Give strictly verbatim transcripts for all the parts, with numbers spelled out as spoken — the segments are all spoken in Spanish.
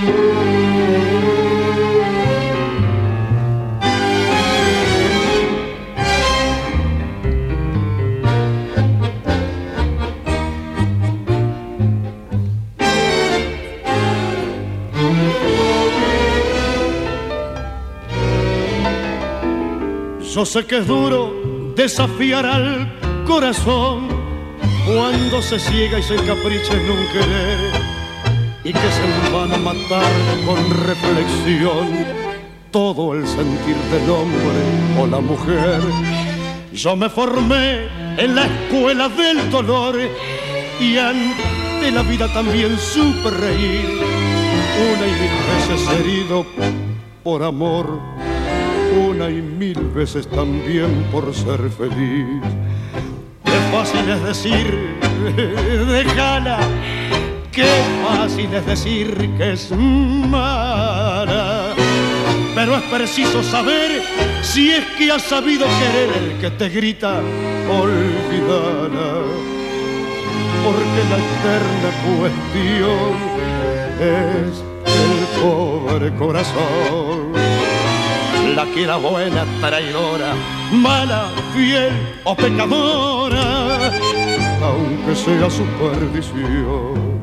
Yo sé que es duro desafiar al corazón cuando se ciega y se encapricha en un querer, y que se van a matar con reflexión todo el sentir del hombre o la mujer. Yo me formé en la escuela del dolor y ante la vida también supe reír, una y mil veces herido por amor, una y mil veces también por ser feliz. Qué fácil es decir, déjala, qué fácil es decir que es mala, pero es preciso saber si es que has sabido querer el que te grita olvidala, porque la eterna cuestión es el pobre corazón. La quiera buena, traidora, mala, fiel o pecadora, aunque sea su perdición.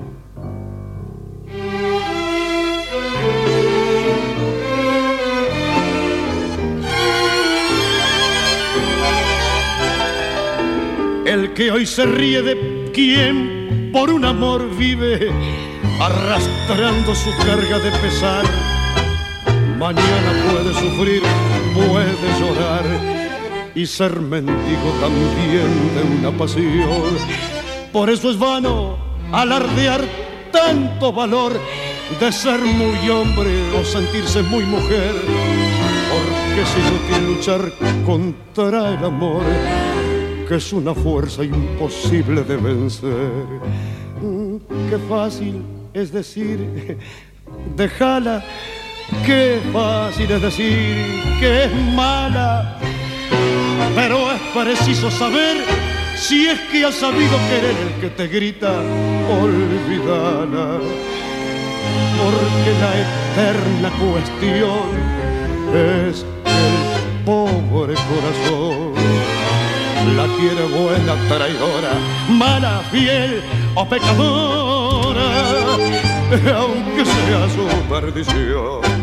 El que hoy se ríe de quien por un amor vive, arrastrando su carga de pesar, mañana puede sufrir, puede llorar y ser mendigo también de una pasión. Por eso es vano alardear tanto valor de ser muy hombre o sentirse muy mujer, porque es inútil luchar contra el amor, que es una fuerza imposible de vencer. Qué fácil es decir, déjala. Qué fácil es decir que es mala, pero es preciso saber si es que has sabido querer el que te grita olvidala, porque la eterna cuestión es el pobre corazón. La quiere buena, traidora, mala, fiel o pecadora, aunque sea su perdición.